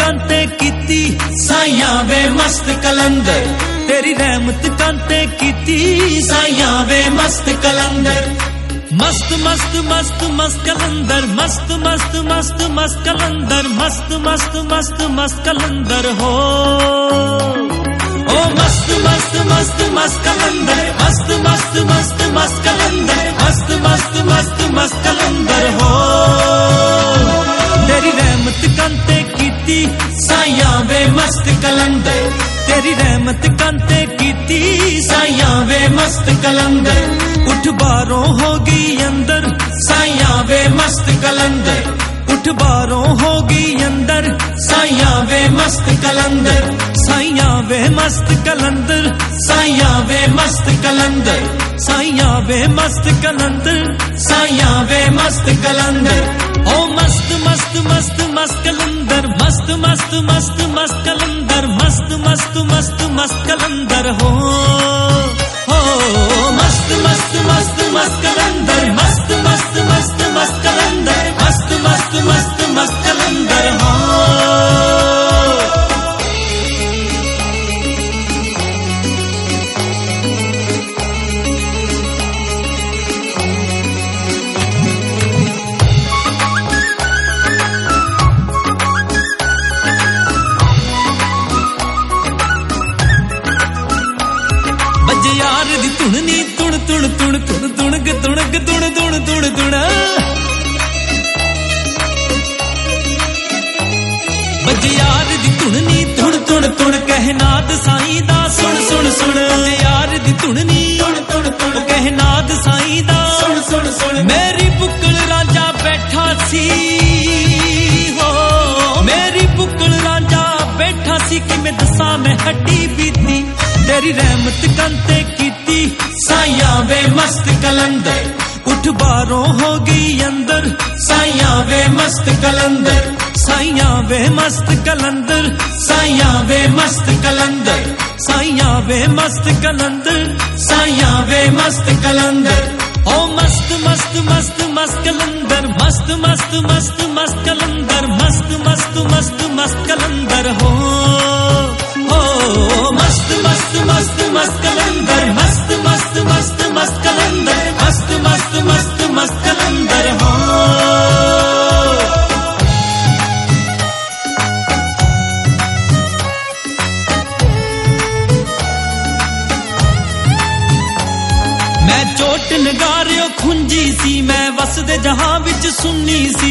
कांते कीती साइयां वे मस्त कलंदर तेरी रहमत कांते कीती साइयां वे मस्त कलंदर मस्त मस्त मस्त मस्त कलंदर मस्त मस्त मस्त मस्त कलंदर मस्त मस्त मस्त मस्त कलंदर हो ओ मस्त मस्त मस्त मस्त कलंदर मस्त मस्त मस्त मस्त कलंदर मस्त मस्त मस्त मस्त कलंदर हो तेरी रहमत कांते कीती साइयां वे मस्त कलंदर तेरी रहमत कांते कीती साइयां वे मस्त कलंदर उठ बारों होगी अंदर साइयां वे मस्त कलंदर उठ बारों होगी अंदर साइयां वे मस्त कलंदर साइयां वे मस्त कलंदर साइयां वे मस्त कलंदर साइयां वे मस्त कलंदर साइयां वे मस्त कलंदर ओ मस्त मस्त मस्त मस्त कलंदर मस्त मस्त मस्त मस्त कलंदर मस्त मस्त मस्त मस्त कलंदर हो मस्त मस्त मस्त मस्त कलंदर मस्त मस्त मस्त मस्त कलंदर मस्त मस्त मस्त मस्त कलंदर हो बजे यार दी तुणनी तुण तुण तुण तुण तुणग तुणग तुण तुण तुण तुण बजे यार दी तुणनी तुण तुण तुण कहनाद साईं दा सुन सुन सुन यार दी तुणनी तुण तुण तुण कहनाद साईं दा सुन सुन सुन मेरी बुक्कल राजा बैठा सी हो मेरी बुक्कल राजा बैठा सी कि मैं दसा मैं हड्डी बीती तेरी रहमत कांते कीती साइयां वे मस्त कलंदर उठ बारों होगी अंदर साइयां वे मस्त कलंदर साइयां वे मस्त कलंदर साइयां वे मस्त कलंदर साइयां वे मस्त कलंदर साइयां वे मस्त कलंदर ओ मस्त मस्त मस्त मस्त कलंदर मस्त मस्त मस्त मस्त कलंदर मस्त मस्त मस्त मस्त कलंदर हो मस्त मस्त मस्त मस्त कलंदर मस्त मस्त मस्त मस्त कलंदर मस्त मस्त मस्त मस्त कलंदर हो मैं चोट नगारियों खुंजी सी मैं वसदे जहां विच सुन्नी सी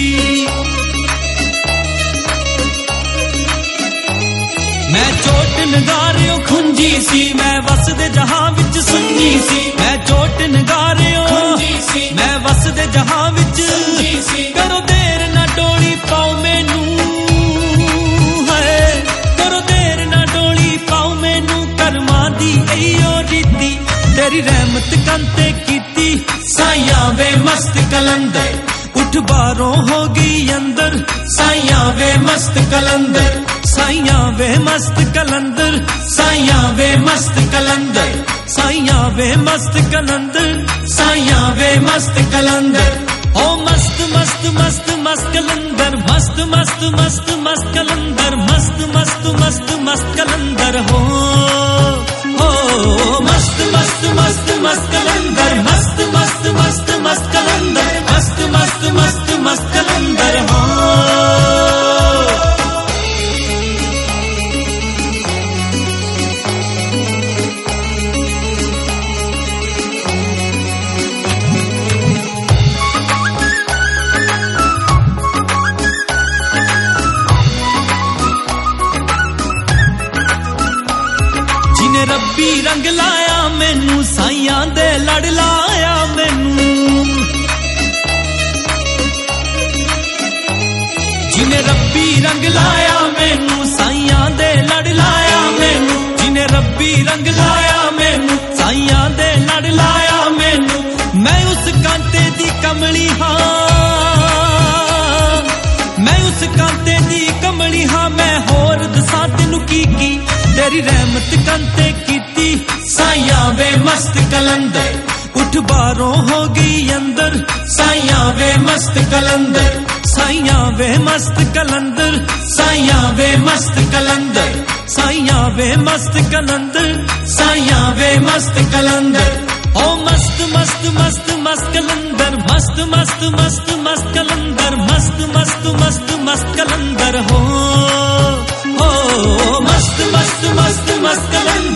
मैं चोट नगारियों खुंजी सी मैं वसदे जहां विच सुन्नी सी मैं चोट नगारियों खुंजी सी मैं वसदे जहां विच सुन्नी सी करो देर ना डोली पाओ मैनू है करो देर ना डोली पाओ मैनू कर्मा दी एयो रीति तेरी रहमत कांते कीती साइयां वे मस्त कलंदर उठ बारों होगी अंदर साइयां वे मस्त कलंदर साइयां वे मस्त कलंदर साइयां वे मस्त कलंदर साइयां वे मस्त कलंदर साइयां वे मस्त कलंदर ओ मस्त मस्त मस्त मस्त कलंदर मस्त मस्त मस्त मस्त कलंदर मस्त मस्त मस्त मस्त कलंदर हो मस्त मस्त मस्त मस्त कलंदर मस्त मस्त मस्त मस्त कलंदर मस्त मस्त मस्त मस्त कलंदर हो रब्बी रंग लाया मैनू साइयां दे लड़ लाया मैनू जिन्हें रब्बी रंग लाया मैनू साइयां दे लड़ लाया मैनू जिन्हें रब्बी रंग लाया मैनू साइयां दे लड़ लाया मैनू मैं उस कांते दी कमली हाँ मैं उस कांते दी कमली हाँ मैं होर दसां तेनू की तेरी रहमत कांते कीती साइयां वे मस्त कलंदर उठ बारों होगी अंदर साइयां वे मस्त कलंदर साइयां वे मस्त कलंदर, साइयां वे मस्त कलंदर, साइयां वे मस्त कलंदर, साइयां वे मस्त कलंदर। ओ मस्त मस्त मस्त मस्त कलंदर, मस्त मस्त मस्त मस्त कलंदर, मस्त मस्त मस्त मस्त कलंदर हो मस्त मस्त मस्त मस्त कलंदर।